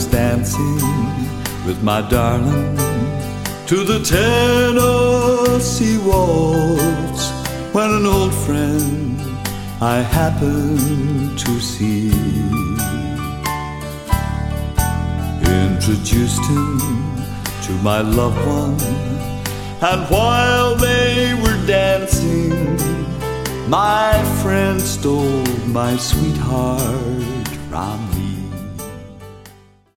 dancing with my darling to the Tennessee waltz when an old friend I happened to see introduced him to my loved one, and while they were dancing, my friend stole my sweetheart from